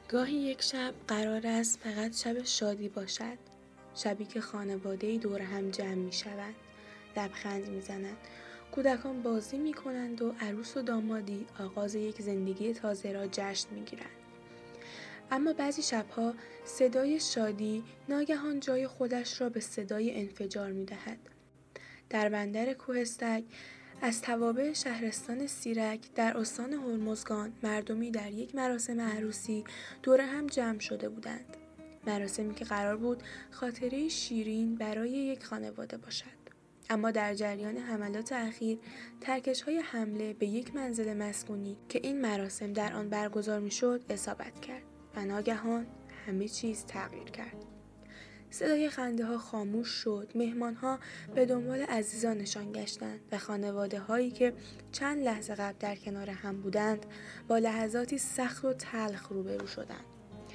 گاهی یک شب قرار است فقط شب شادی باشد، شبی که خانواده‌ای دور هم جمع می شوند، لبخند می زنند، کودکان بازی می کنند و عروس و دامادی آغاز یک زندگی تازه را جشن می گیرند. اما بعضی شبها صدای شادی ناگهان جای خودش را به صدای انفجار می دهد. در بندر کوهستک از توابع شهرستان سیرک در استان هرمزگان مردمی در یک مراسم عروسی دور هم جمع شده بودند. مراسمی که قرار بود خاطره شیرین برای یک خانواده باشد. اما در جریان حملات اخیر ترکش‌های حمله به یک منزل مسکونی که این مراسم در آن برگزار می‌شد اصابت کرد و ناگهان همه چیز تغییر کرد. صدای خنده ها خاموش شد، مهمان ها به دنبال عزیزانشان گشتند و خانواده هایی که چند لحظه قبل در کنار هم بودند با لحظاتی سخت و تلخ روبرو شدند.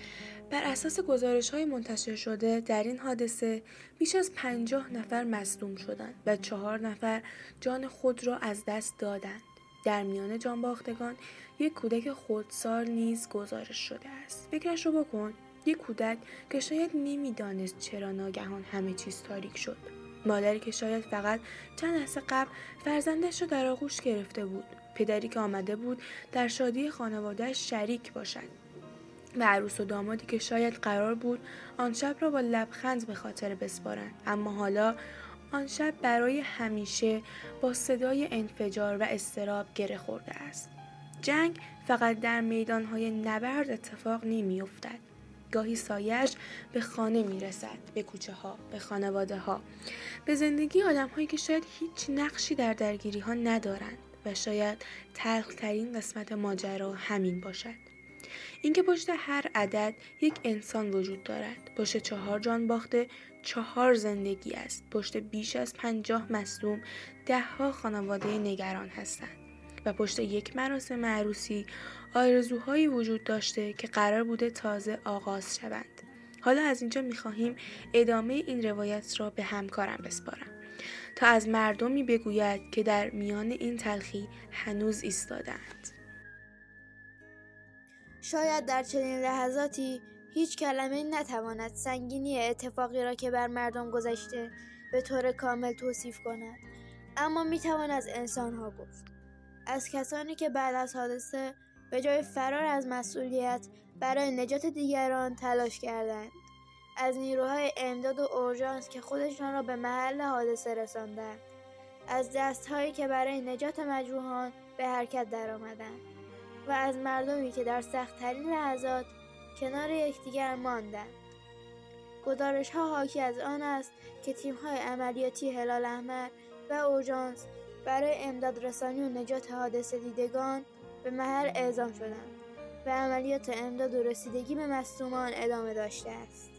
بر اساس گزارش های منتشر شده در این حادثه بیش از 50 نفر مصدوم شدند و 4 نفر جان خود را از دست دادند. در میان جانباختگان یک کودک خردسال نیز گزارش شده است. فکرش رو بکن، یک کودک که شاید نمیدانست چرا ناگهان همه چیز تاریک شد. مادری که شاید فقط چند لحظه قبل فرزندش رو در آغوش گرفته بود. پدری که آمده بود در شادی خانواده‌اش شریک باشد. و عروس و دامادی که شاید قرار بود آن شب را با لبخند به خاطر بسپارند، اما حالا آن شب برای همیشه با صدای انفجار و اضطراب گره خورده است. جنگ فقط در میدان‌های نبرد اتفاق نمی‌افتد. گاهی سایه‌اش به خانه می‌رسد، به کوچه‌ها، به خانواده‌ها، به زندگی آدم‌هایی که شاید هیچ نقشی در درگیری‌ها ندارند و شاید تلخ‌ترین قسمت ماجرا همین باشد. اینکه پشت هر عدد یک انسان وجود دارد، پشت 4 جان باخته 4 زندگی است، پشت بیش از 50 مصدوم 10 خانواده نگران هستند و پشت یک مراسم عروسی آرزوهایی وجود داشته که قرار بوده تازه آغاز شوند. حالا از اینجا می‌خواهیم ادامه این روایت را به همکارم بسپارم تا از مردمی بگوید که در میان این تلخی هنوز ایستادند. شاید در چنین لحظاتی هیچ کلمه نتواند سنگینی اتفاقی را که بر مردم گذشته به طور کامل توصیف کند، اما میتوان از انسانها گفت، از کسانی که بعد از حادثه به جای فرار از مسئولیت برای نجات دیگران تلاش کردند، از نیروهای امداد و اورژانس که خودشان را به محل حادثه رساندند، از دستهایی که برای نجات مجروحان به حرکت درآمدند و از مردمی که در سخت‌ترین لحظات کنار یکدیگر ماندند. گزارش‌ها حاکی از آن است که تیم‌های عملیاتی هلال احمر و اورژانس برای امداد رسانی و نجات حادثه دیدگان به محل اعزام شدند و عملیات امداد و رسیدگی به مصدومان ادامه داشته است.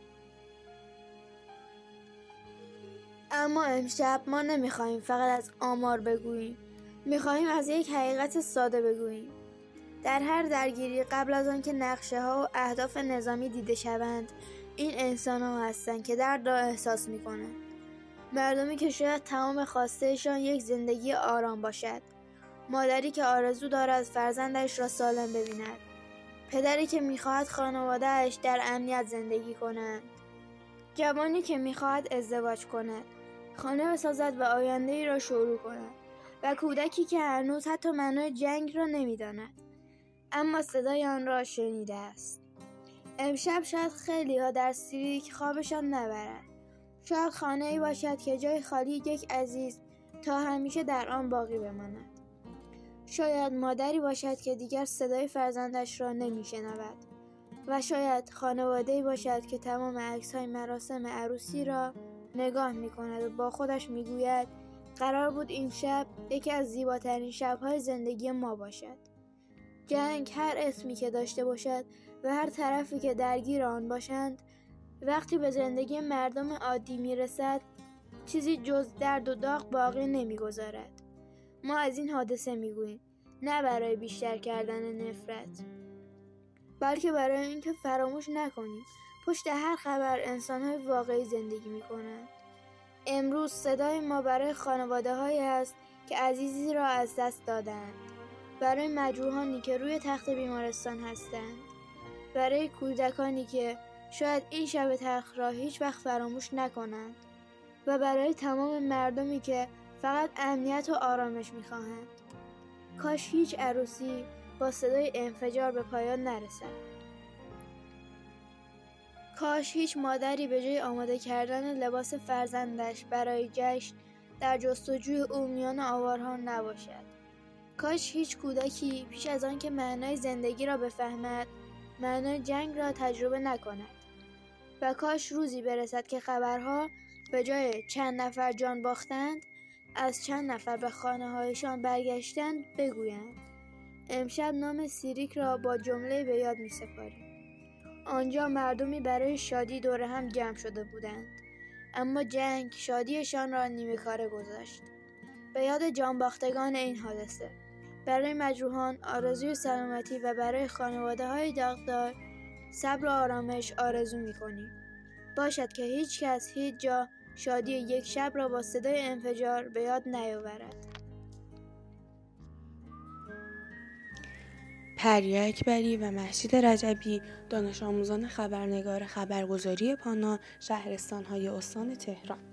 اما امشب ما نمی‌خواهیم فقط از آمار بگوییم، می‌خواهیم از یک حقیقت ساده بگوییم. در هر درگیری قبل از آنکه نقشه‌ها و اهداف نظامی دیده شوند، این انسان‌ها هستند که درد را احساس می‌کنند. مردمی که شاید تمام خواسته‌شان یک زندگی آرام باشد. مادری که آرزو دارد فرزندش را سالم ببیند. پدری که می‌خواهد خانواده‌اش در امنیت زندگی کنند. جوانی که می‌خواهد ازدواج کند، خانه بسازد و آینده‌ای را شروع کند. و کودکی که هنوز حتی معنای جنگ را نمی‌داند، اما صدای آن را شنیده است. امشب شاید خیلی‌ها در سیریک خوابشان نبرد. شاید خانه‌ای باشد که جای خالی یک عزیز تا همیشه در آن باقی بماند. شاید مادری باشد که دیگر صدای فرزندش را نمی‌شنود. و شاید خانواده‌ای باشد که تمام عکس‌های مراسم عروسی را نگاه می‌کند و با خودش می‌گوید قرار بود این شب یکی از زیباترین شب‌های زندگی ما باشد. جنگ هر اسمی که داشته باشد و هر طرفی که درگیر آن باشند، وقتی به زندگی مردم عادی میرسد چیزی جز درد و داغ باقی نمیگذارد. ما از این حادثه میگوییم نه برای بیشتر کردن نفرت، بلکه برای اینکه فراموش نکنیم پشت هر خبر انسان‌های واقعی زندگی میکنند. امروز صدای ما برای خانواده‌هایی است که عزیزی را از دست دادند، برای مجروحانی که روی تخت بیمارستان هستند، برای کودکانی که شاید این شب تلخ را هیچ وقت فراموش نکنند و برای تمام مردمی که فقط امنیت و آرامش می‌خواهند. کاش هیچ عروسی با صدای انفجار به پایان نرسد. کاش هیچ مادری به جای آماده کردن لباس فرزندش برای جشن در جستجوی او میان آوارها نباشد. کاش هیچ کودکی پیش از آن که معنای زندگی را بفهمد، معنای جنگ را تجربه نکند. و کاش روزی برسد که خبرها به جای چند نفر جان باختند، از چند نفر به خانه‌هایشان برگشتند بگویند امشب نام سیریک را با جمله به یاد می‌سپاریم. آنجا مردمی برای شادی دور هم جمع شده بودند، اما جنگ شادیشان را نیمه کاره گذاشت. به یاد جانباختگان این حادثه، برای مجروحان آرزوی سلامتی و برای خانواده‌های داغدار صبر و آرامش آرزو می‌کنیم. باشد که هیچ کس هیچ جا شادی یک شب را با صدای انفجار به یاد نیاورد. پریا اکبری و مهشید رجبی، دانش آموزان خبرنگار خبرگزاری پانا، شهرستان‌های استان تهران.